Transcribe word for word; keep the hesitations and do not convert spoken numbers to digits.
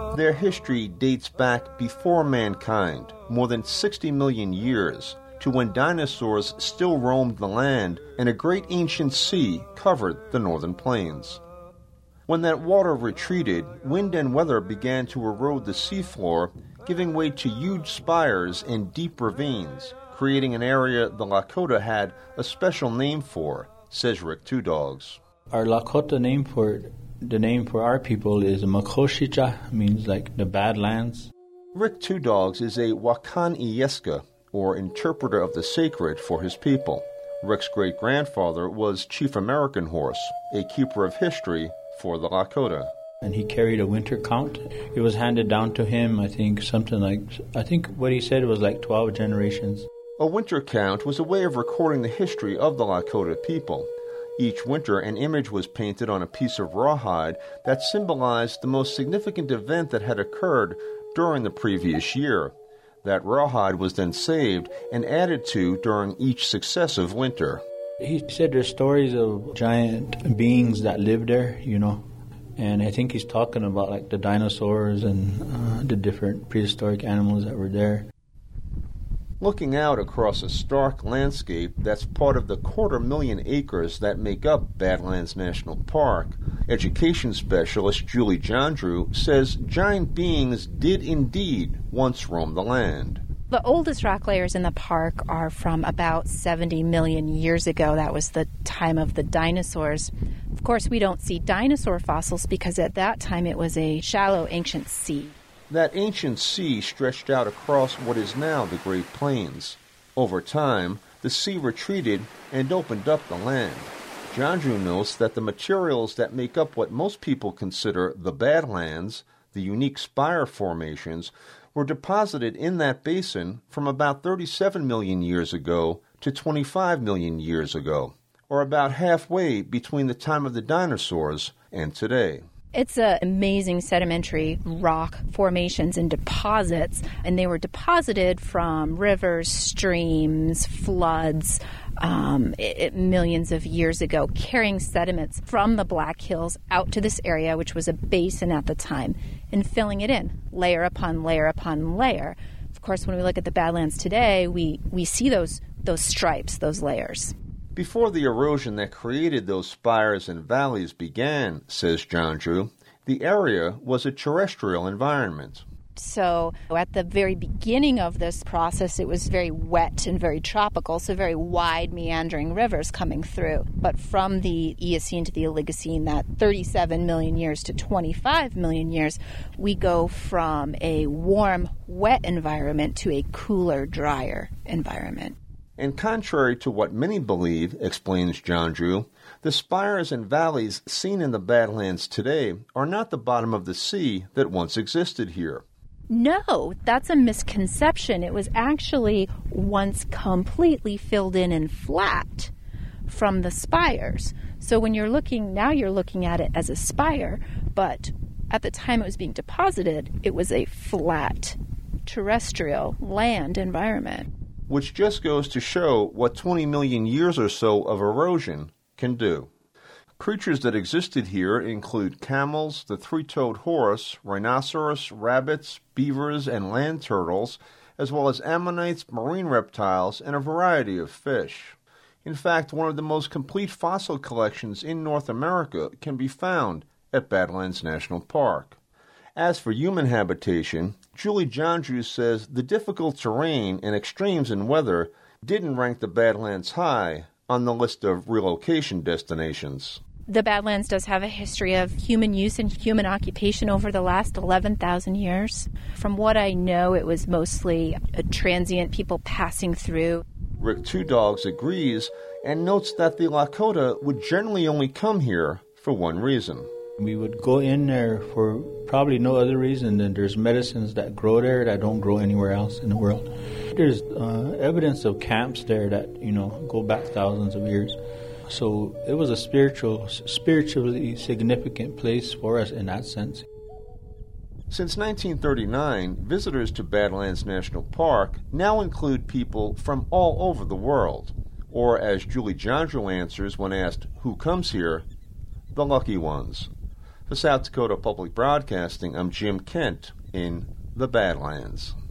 Their history dates back before mankind, more than sixty million years, to when dinosaurs still roamed the land and a great ancient sea covered the northern plains. When that water retreated, wind and weather began to erode the seafloor, giving way to huge spires and deep ravines, creating an area the Lakota had a special name for, says Rick Two Dogs. Our Lakota name for it, the name for our people is Makoshicha, means like the Badlands. Rick Two Dogs is a Wakan Ieska, or interpreter of the sacred for his people. Rick's great-grandfather was Chief American Horse, a keeper of history for the Lakota. And he carried a winter count. It was handed down to him, I think, something like, I think what he said was like twelve generations. A winter count was a way of recording the history of the Lakota people. Each winter, an image was painted on a piece of rawhide that symbolized the most significant event that had occurred during the previous year. That rawhide was then saved and added to during each successive winter. He said there's stories of giant beings that lived there, you know, and I think he's talking about like the dinosaurs and uh, the different prehistoric animals that were there. Looking out across a stark landscape that's part of the quarter million acres that make up Badlands National Park, education specialist Julie Jandrew says giant beings did indeed once roam the land. The oldest rock layers in the park are from about seventy million years ago. That was the time of the dinosaurs. Of course, we don't see dinosaur fossils because at that time it was a shallow ancient sea. That ancient sea stretched out across what is now the Great Plains. Over time, the sea retreated and opened up the land. Jandrew notes that the materials that make up what most people consider the Badlands, the unique spire formations, were deposited in that basin from about thirty-seven million years ago to twenty-five million years ago, or about halfway between the time of the dinosaurs and today. It's an amazing sedimentary rock formations and deposits, and they were deposited from rivers, streams, floods, um, it, millions of years ago, carrying sediments from the Black Hills out to this area, which was a basin at the time, and filling it in, layer upon layer upon layer. Of course, when we look at the Badlands today, we, we see those those stripes, those layers. Before the erosion that created those spires and valleys began, says Jandrew, the area was a terrestrial environment. So at the very beginning of this process, it was very wet and very tropical, so very wide meandering rivers coming through. But from the Eocene to the Oligocene, that thirty-seven million years to twenty-five million years, we go from a warm, wet environment to a cooler, drier environment. And contrary to what many believe, explains Jandrew, the spires and valleys seen in the Badlands today are not the bottom of the sea that once existed here. No, that's a misconception. It was actually once completely filled in and flat from the spires. So when you're looking, now you're looking at it as a spire, but at the time it was being deposited, it was a flat, terrestrial land environment. Which just goes to show what twenty million years or so of erosion can do. Creatures that existed here include camels, the three-toed horse, rhinoceros, rabbits, beavers, and land turtles, as well as ammonites, marine reptiles, and a variety of fish. In fact, one of the most complete fossil collections in North America can be found at Badlands National Park. As for human habitation, Julie Jandrew says the difficult terrain and extremes in weather didn't rank the Badlands high on the list of relocation destinations. The Badlands does have a history of human use and human occupation over the last eleven thousand years. From what I know, it was mostly a transient people passing through. Rick Two Dogs agrees and notes that the Lakota would generally only come here for one reason. We would go in there for probably no other reason than there's medicines that grow there that don't grow anywhere else in the world. There's uh, evidence of camps there that, you know, go back thousands of years. So it was a spiritual, spiritually significant place for us in that sense. Since nineteen thirty-nine, visitors to Badlands National Park now include people from all over the world, or as Julie Jandrew answers when asked who comes here, the lucky ones. For South Dakota Public Broadcasting, I'm Jim Kent in the Badlands.